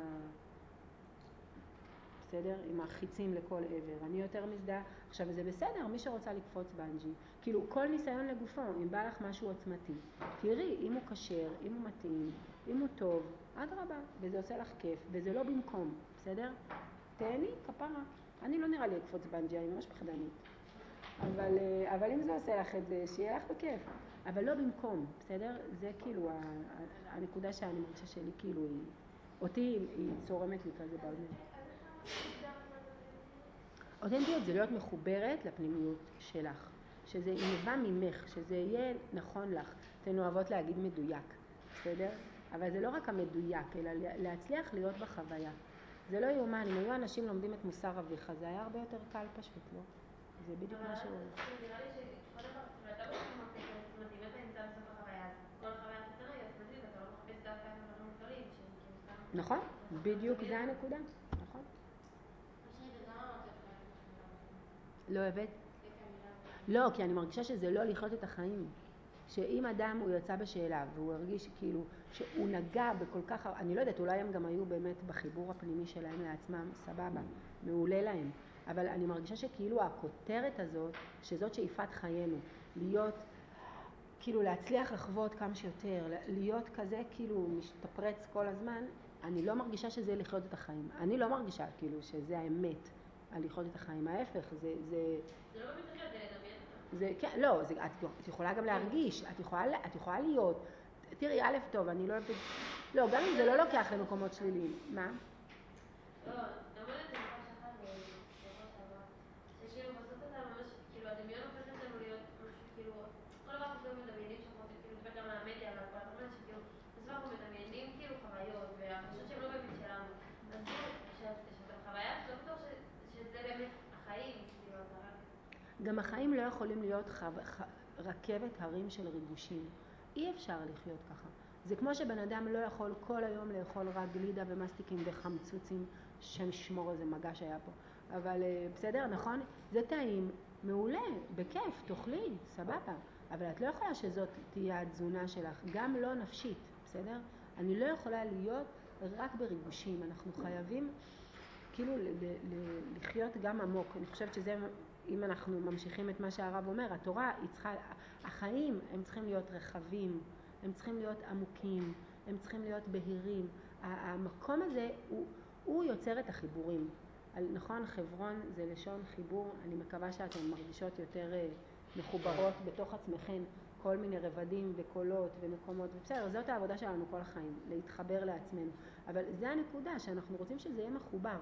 בסדר? עם החיצים לכל עבר. אני יותר מזדהה. עכשיו, זה בסדר, מי שרוצה לקפוץ בנג'י, כאילו, כל ניסיון לגופו, אם בא לך משהו עוצמתי, תראי, אם הוא קשר, אם הוא מתאים, אם הוא טוב, אדרבה, וזה עושה לך כיף, וזה לא במקום, בסדר? תהני, כפרה. אני לא נראה לי לקפוץ בנג'י, אני ממש פחדנית. אבל אם זה עושה לך את זה, שיהיה לך בכיף. אבל לא במקום, בסדר? זה כאילו הנקודה שאני מרגישה שלי, כאילו, אותי היא צורמת לי כזה בעולם. אותנטיות זה להיות מחוברת לפנימיות שלך, שזה ינבע ממך, שזה יהיה נכון לך. אתן אוהבות להגיד מדויק, בסדר? אבל זה לא רק המדויק, אלא להצליח להיות בחוויה. זה לא יאומן, אם היו אנשים לומדים את מוסר אביך, זה היה הרבה יותר קל פשוט, לא? זה בדיוק מה שהוא. נראה לי שקודם כל, אתה אמרת עוצמתי, ואתה נמצא בסוף החוויה, אז כל חוויה קטנה היא עוצמתית, ואתה לא מחפש דווקא את הדברים גדולים, שהם כאילו סתם. נכון, בדיוק זה הנקודה, נכון. לא אוהבת? לא, כי אני מרגישה שזה לא לחיות את החיים. שאם אדם הוא יצא בשאלה והוא הרגיש כאילו שהוא נגע בכל כך, אני לא יודעת, אולי הם גם היו באמת בחיבור הפנימי שלהם לעצמם, סבבה, מעולה להם. אבל אני מרגישה שכאילו הכותרת הזאת, שזאת שאיפת חיינו, להיות, כאילו להצליח לחוות כמה שיותר, להיות כזה כאילו משתפרץ כל הזמן, אני לא מרגישה שזה לחיות את החיים. אני לא מרגישה כאילו שזה האמת. על לחיות את החיים, ההפך, זה לא באמת לחיות, זה לדמיין אותם. זה, כן, לא, את יכולה גם להרגיש, את יכולה להיות, תראי, א' טוב, אני לא אוהבת, לא, גם אם זה לא לוקח למקומות שליליים, מה? לא, למה את זה ממש אחת גם החיים לא יכולים להיות רכבת הרים של ריגושים. אי אפשר לחיות ככה. זה כמו שבן אדם לא יכול כל היום לאכול רק גלידה ומסטיקים וחמצוצים, שם שמור איזה מגע שהיה פה. אבל בסדר, נכון? זה טעים, מעולה, בכיף, תאכלי, סבבה. אבל את לא יכולה שזאת תהיה התזונה שלך, גם לא נפשית, בסדר? אני לא יכולה להיות רק בריגושים. אנחנו חייבים כאילו לחיות גם עמוק. אני חושבת שזה, אם אנחנו ממשיכים את מה שהרב אומר, התורה היא צריכה, החיים הם צריכים להיות רחבים, הם צריכים להיות עמוקים, הם צריכים להיות בהירים. המקום הזה הוא יוצר את החיבורים. נכון, חברון זה לשון חיבור. אני מקווה שאתן מרגישות יותר מחוברות בתוך עצמכן, כל מיני רבדים וקולות ומקומות, ובסדר, זאת העבודה שלנו כל החיים, להתחבר לעצמנו. אבל זה הנקודה, שאנחנו רוצים שזה יהיה מחובר,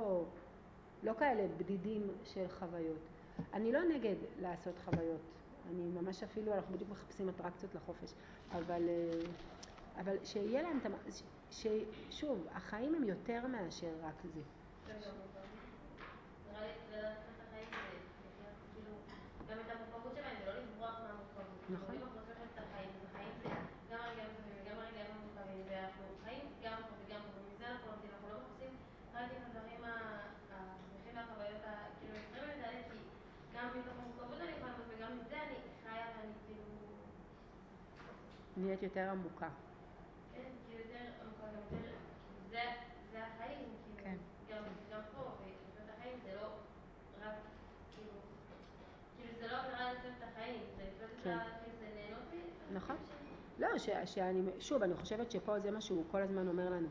לא כאלה בדידים של חוויות. אני לא נגד לעשות חוויות, אני ממש אפילו, אנחנו בדיוק מחפשים אטרקציות לחופש, אבל שיהיה להם, שוב, החיים הם יותר מאשר רק זה. נראה לי, זה לקחת את החיים, זה כאילו, גם את המורכבות שלהם, זה לא לברוח מהמורכבות. נכון. אם אנחנו רוצים את החיים, אז החיים זה גם הרגעים הטובים וגם הרגעים המורכבים, ואנחנו חיים גם פה וגם פה, ומזה אנחנו לומדים, אנחנו לא מחפשים רק את הדברים השמחים והחוויות, כאילו, אקסטרימיות האלה, כי גם מתוך המורכבות אני יכולה ללמוד, וגם מזה אני חיה ואני כאילו... נהיית יותר עמוקה. כן, כאילו יותר עמוקה, גם יותר... זה החיים, כאילו, כן. גם פה, ולחיות את החיים זה לא רק, כאילו זה לא הגדרה לחיות את החיים, זה לחיות את ה... כאילו זה נהנות לי. נכון. לא, שוב, אני חושבת שפה זה מה שהוא כל הזמן אומר לנו.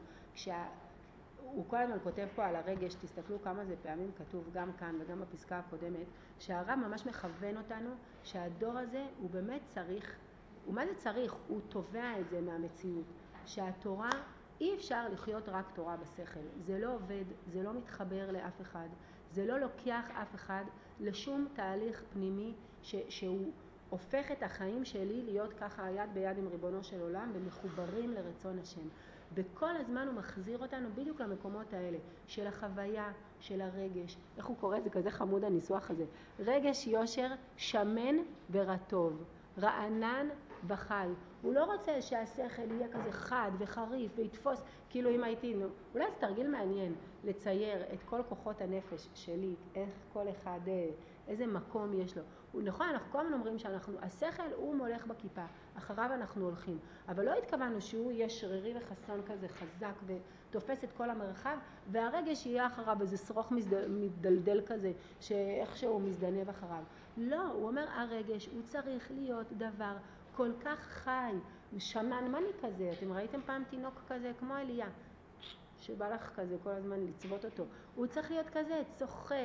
הוא כל הזמן כותב פה על הרגש, תסתכלו כמה זה פעמים כתוב גם כאן וגם בפסקה הקודמת, שהרב ממש מכוון אותנו שהדור הזה הוא באמת צריך, ומה זה צריך? הוא תובע את זה מהמציאות, שהתורה, אי אפשר לחיות רק תורה בשכל, זה לא עובד, זה לא מתחבר לאף אחד, זה לא לוקח אף אחד לשום תהליך פנימי שהוא הופך את החיים שלי להיות ככה יד ביד עם ריבונו של עולם ומחוברים לרצון השם. וכל הזמן הוא מחזיר אותנו בדיוק למקומות האלה, של החוויה, של הרגש. איך הוא קורא? זה כזה חמוד הניסוח הזה. רגש יושר שמן ורטוב, רענן וחי. הוא לא רוצה שהשכל יהיה כזה חד וחריף ויתפוס, כאילו אם הייתי, אולי זה תרגיל מעניין, לצייר את כל כוחות הנפש שלי, איך כל אחד, איזה מקום יש לו. נכון, אנחנו כל הזמן אומרים השכל הוא מולך בכיפה, אחריו אנחנו הולכים, אבל לא התכוונו שהוא יהיה שרירי וחסון כזה חזק ותופס את כל המרחב, והרגש יהיה אחריו איזה שרוך מדלדל כזה, שאיכשהו מזדנב אחריו. לא, הוא אומר הרגש הוא צריך להיות דבר כל כך חי, שמנמני כזה. אתם ראיתם פעם תינוק כזה כמו אליה, שבא לך כזה כל הזמן לצוות אותו. הוא צריך להיות כזה, צוחק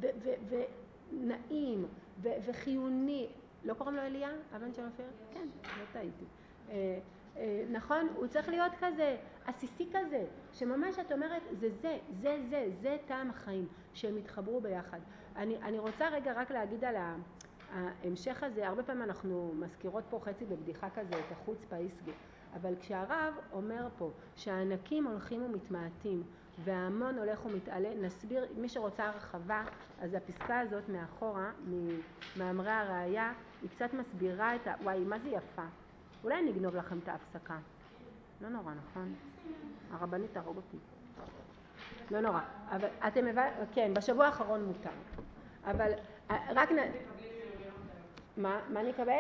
ונעים וחיוני. לא קוראים לו אליה? הבן של אופיר? כן, לא טעיתי. נכון? הוא צריך להיות כזה, עסיסי כזה, שממש את אומרת, זה טעם החיים, שהם יתחברו ביחד. אני רוצה רגע רק להגיד על ההמשך הזה, הרבה פעמים אנחנו מזכירות פה חצי בבדיחה כזה, את החוץ פאיסגה. אבל כשהרב אומר פה שהענקים הולכים ומתמעטים וההמון הולך ומתעלה, נסביר, מי שרוצה הרחבה, אז הפסקה הזאת מאחורה, ממאמרי הראייה, היא קצת מסבירה את וואי, מה זה יפה? אולי נגנוב לכם את ההפסקה. לא נורא, נכון? הרבנית תהרוג אותי. לא נורא. אבל אתם כן, בשבוע האחרון מותר. אבל רק מה אני אקבל?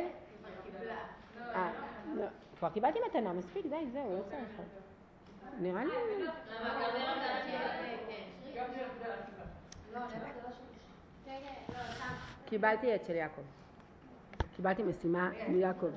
לא. כבר קיבלתי מתנה, מספיק, די, זהו, לא צריך. נראה לי... קיבלתי את של יעקב. קיבלתי משימה מיעקב.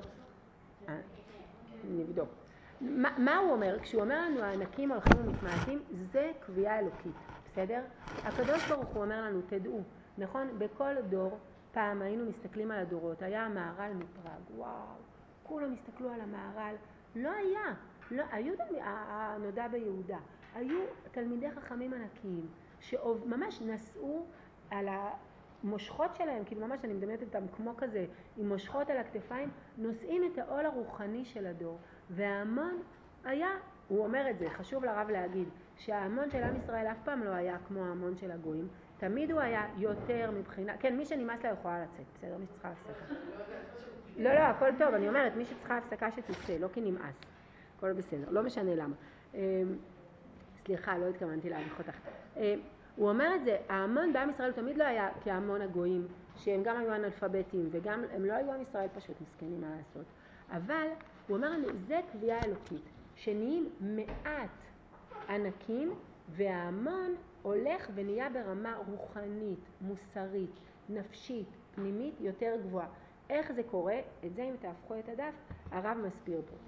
נבדוק. מה הוא אומר? כשהוא אומר לנו הענקים הולכים ומתמעטים, זה קביעה אלוקית, בסדר? הקדוש ברוך הוא אומר לנו, תדעו, נכון? בכל דור, פעם היינו מסתכלים על הדורות, היה המהר"ל מפראג, וואו, כולם הסתכלו על המהר"ל, לא היה, היו הנודע ביהודה, היו תלמידי חכמים ענקיים, שממש נסעו על המושכות שלהם, כאילו ממש אני מדמיינת אותם כמו כזה, עם מושכות על הכתפיים, נושאים את העול הרוחני של הדור, וההמון היה, הוא אומר את זה, חשוב לרב להגיד, שההמון של עם ישראל אף פעם לא היה כמו ההמון של הגויים, תמיד הוא היה יותר מבחינה, כן, מי שנמאס לה יכולה לצאת, בסדר? מי שצריכה הפסקה. לא, הכל טוב, אני אומרת, מי שצריכה הפסקה שתצא, לא כי נמאס. הכל בסדר, לא משנה למה. סליחה, לא התכוונתי להביך אותך. הוא אומר את זה, ההמון בעם ישראל תמיד לא היה כהמון הגויים, שהם גם היו אנאלפביתים, וגם הם לא היו עם ישראל פשוט מסכנים מה לעשות. אבל הוא אומר לנו, זה קביעה אלוקית, שנהיים מעט ענקים, וההמון הולך ונהיה ברמה רוחנית, מוסרית, נפשית, פנימית, יותר גבוהה. איך זה קורה? את זה אם תהפכו את הדף, הרב מסביר פה.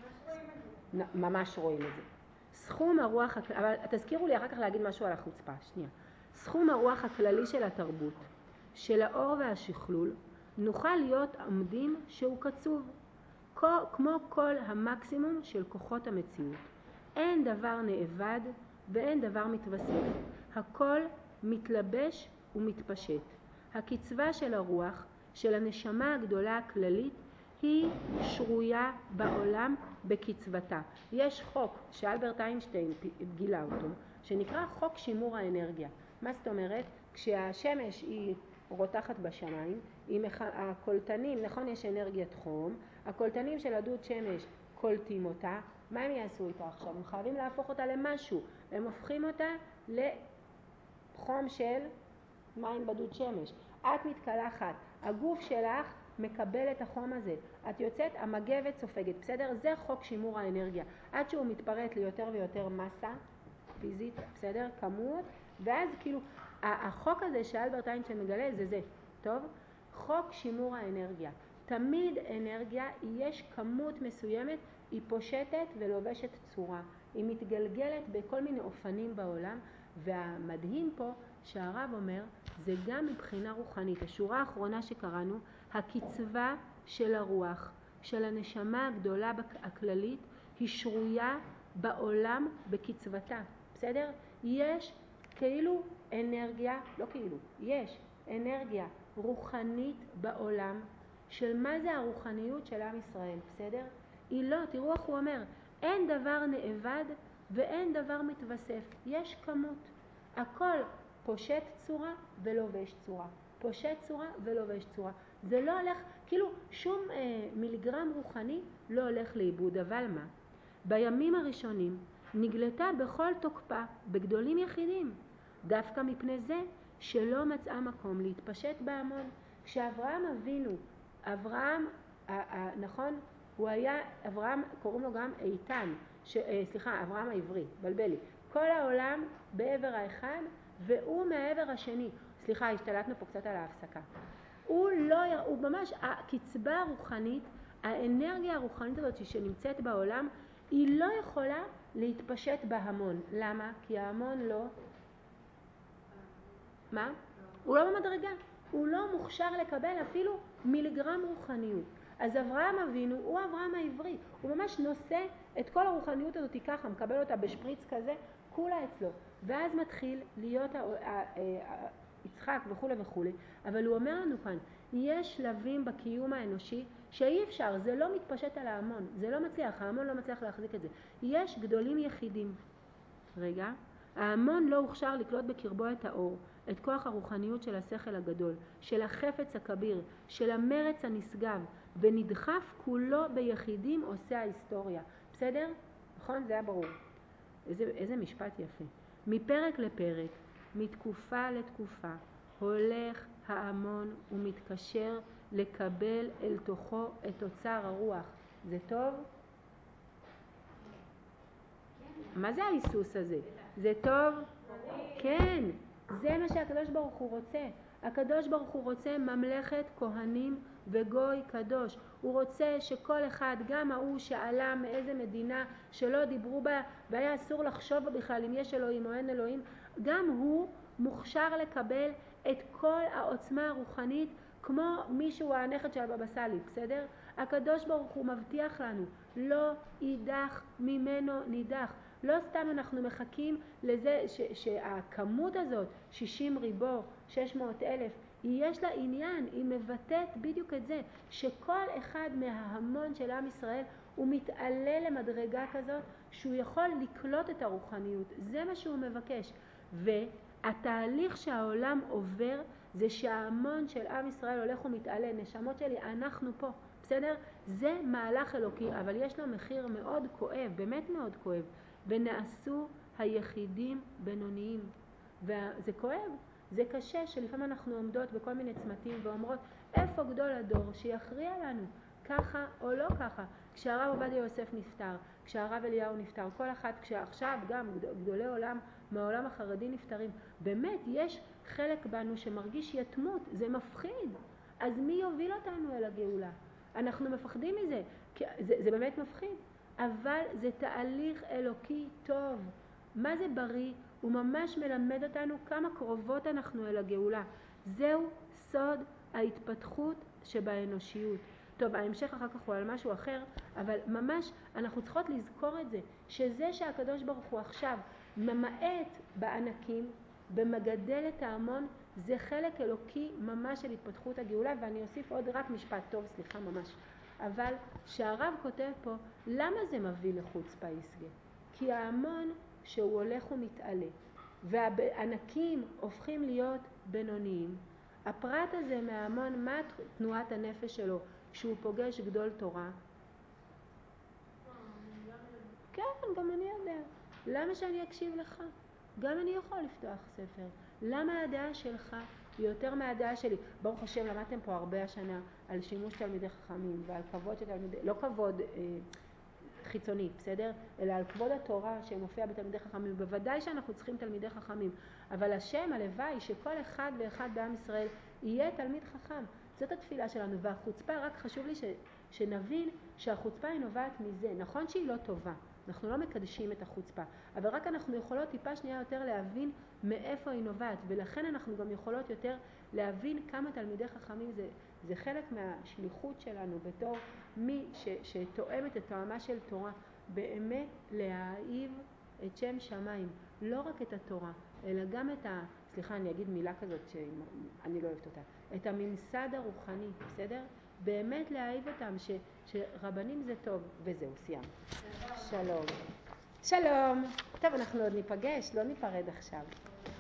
ממש רואים את זה. סכום הרוח, אבל תזכירו לי אחר כך להגיד משהו על החוצפה, שנייה. סכום הרוח הכללי של התרבות, של האור והשכלול, נוכל להיות עמדים שהוא קצוב, כמו כל המקסימום של כוחות המציאות. אין דבר נאבד ואין דבר מתווסף. הכל מתלבש ומתפשט. הקצבה של הרוח, של הנשמה הגדולה הכללית, היא שרויה בעולם בקצבתה. יש חוק שאלברט איינשטיין גילה אותו, שנקרא חוק שימור האנרגיה. מה זאת אומרת? כשהשמש היא רותחת בשמיים, הקולטנים, נכון יש אנרגיית חום, הקולטנים של הדוד שמש קולטים אותה, מה הם יעשו איתה עכשיו? הם חייבים להפוך אותה למשהו, הם הופכים אותה לחום של מים בדוד שמש. את מתקלחת, הגוף שלך מקבל את החום הזה, את יוצאת, המגבת סופגת, בסדר? זה חוק שימור האנרגיה, עד שהוא מתפרט ליותר ויותר מסה פיזית, בסדר? כמות, ואז כאילו החוק הזה שאלברט איינשטיין מגלה זה, טוב? חוק שימור האנרגיה, תמיד אנרגיה יש כמות מסוימת, היא פושטת ולובשת צורה, היא מתגלגלת בכל מיני אופנים בעולם, והמדהים פה שהרב אומר זה גם מבחינה רוחנית. השורה האחרונה שקראנו, הקצבה של הרוח, של הנשמה הגדולה הכללית, היא שרויה בעולם בקצבתה, בסדר? יש כאילו אנרגיה, לא כאילו, יש אנרגיה רוחנית בעולם, של מה זה הרוחניות של עם ישראל, בסדר? היא לא, תראו איך הוא אומר, אין דבר נאבד ואין דבר מתווסף, יש כמות, הכל פושט צורה ולובש צורה, פושט צורה ולובש צורה, זה לא הולך, כאילו שום מיליגרם רוחני לא הולך לאיבוד. אבל מה? בימים הראשונים נגלתה בכל תוקפה בגדולים יחידים, דווקא מפני זה שלא מצאה מקום להתפשט בהמון. כשאברהם אבינו, נכון, הוא היה, אברהם קוראים לו גם איתן, אברהם העברי, בלבלי, כל העולם בעבר האחד והוא מהעבר השני. השתלטנו פה קצת על ההפסקה. הוא ממש, הקצבה הרוחנית, האנרגיה הרוחנית הזאת שנמצאת בעולם, היא לא יכולה להתפשט בהמון. למה? כי ההמון לא, מה? הוא לא במדרגה, הוא לא מוכשר לקבל אפילו מיליגרם רוחניות. אז אברהם אבינו הוא אברהם העברי, הוא ממש נושא את כל הרוחניות הזאת ככה, מקבל אותה בשפריץ כזה, כולה אצלו, ואז מתחיל להיות יצחק וכו' וכו'. אבל הוא אומר לנו כאן, יש שלבים בקיום האנושי שאי אפשר, זה לא מתפשט על ההמון, זה לא מצליח, ההמון לא מצליח להחזיק את זה. יש גדולים יחידים, ההמון לא הוכשר לקלוט בקרבו את האור, את כוח הרוחניות של השכל הגדול, של החפץ הכביר, של המרץ הנשגב, ונדחף כולו ביחידים עושה ההיסטוריה. בסדר? נכון? זה היה ברור. איזה משפט יפה. מפרק לפרק, מתקופה לתקופה, הולך ההמון ומתקשר לקבל אל תוכו את אוצר הרוח. זה טוב? מה זה ההיסוס הזה? זה טוב? כן, זה מה שהקדוש ברוך הוא רוצה. הקדוש ברוך הוא רוצה ממלכת כהנים וגוי קדוש. הוא רוצה שכל אחד, גם ההוא שעלה מאיזה מדינה שלא דיברו בה והיה אסור לחשוב בכלל אם יש אלוהים או אין אלוהים, גם הוא מוכשר לקבל את כל העוצמה הרוחנית כמו מישהו הנכד של הבבא סאלי, בסדר? הקדוש ברוך הוא מבטיח לנו, לא יידח ממנו נידח. לא סתם אנחנו מחכים לזה שהכמות הזאת, 60 ריבו, 600,000, יש לה עניין, היא מבטאת בדיוק את זה, שכל אחד מההמון של עם ישראל הוא מתעלה למדרגה כזאת שהוא יכול לקלוט את הרוחניות, זה מה שהוא מבקש. התהליך שהעולם עובר זה שההמון של עם ישראל הולך ומתעלה, נשמות שלי, אנחנו פה, בסדר? זה מהלך אלוקי, אבל יש לו מחיר מאוד כואב, באמת מאוד כואב, ונעשו היחידים בינוניים, וזה כואב, זה קשה שלפעמים אנחנו עומדות בכל מיני צמתים ואומרות, איפה גדול הדור שיכריע לנו, ככה או לא ככה? כשהרב עובדיה יוסף נפטר, כשהרב אליהו נפטר, כל אחת, כשעכשיו גם גדולי עולם מהעולם החרדי נפטרים, באמת יש חלק בנו שמרגיש יתמות, זה מפחיד. אז מי יוביל אותנו אל הגאולה? אנחנו מפחדים מזה, זה באמת מפחיד, אבל זה תהליך אלוקי טוב. מה זה בריא? הוא ממש מלמד אותנו כמה קרובות אנחנו אל הגאולה. זהו סוד ההתפתחות שבאנושיות. טוב, ההמשך אחר כך הוא על משהו אחר, אבל ממש אנחנו צריכות לזכור את זה, שזה שהקדוש ברוך הוא עכשיו ממעט בענקים, במגדל את ההמון, זה חלק אלוקי ממש של התפתחות הגאולה. ואני אוסיף עוד רק משפט, טוב, סליחה ממש, אבל שהרב כותב פה, למה זה מביא לחוצפה יסגה? כי ההמון שהוא הולך ומתעלה, והענקים הופכים להיות בינוניים, הפרט הזה מההמון, מה תנועת הנפש שלו כשהוא פוגש גדול תורה? כן, גם אני יודע. למה שאני אקשיב לך? גם אני יכול לפתוח ספר. למה הדעה שלך היא יותר מהדעה שלי? ברוך השם, למדתם פה הרבה השנה על שימוש תלמידי חכמים ועל כבוד של תלמידי, לא כבוד חיצוני, בסדר? אלא על כבוד התורה שמופיע בתלמידי חכמים. בוודאי שאנחנו צריכים תלמידי חכמים, אבל השם, הלוואי שכל אחד ואחד בעם ישראל יהיה תלמיד חכם. זאת התפילה שלנו, והחוצפה, רק חשוב לי שנבין שהחוצפה היא נובעת מזה. נכון שהיא לא טובה, אנחנו לא מקדשים את החוצפה, אבל רק אנחנו יכולות טיפה שנייה יותר להבין מאיפה היא נובעת, ולכן אנחנו גם יכולות יותר להבין כמה תלמידי חכמים זה חלק מהשליחות שלנו בתור מי שתואמת את תואמה של תורה, באמת להאהיב את שם שמיים, לא רק את התורה, אלא גם את סליחה, אני אגיד מילה כזאת שאני לא אוהבת אותה, את הממסד הרוחני, בסדר? באמת להאהיב אותם, שרבנים זה טוב, וזהו, סיימת. שלום. שלום. טוב, אנחנו עוד ניפגש, לא ניפרד עכשיו.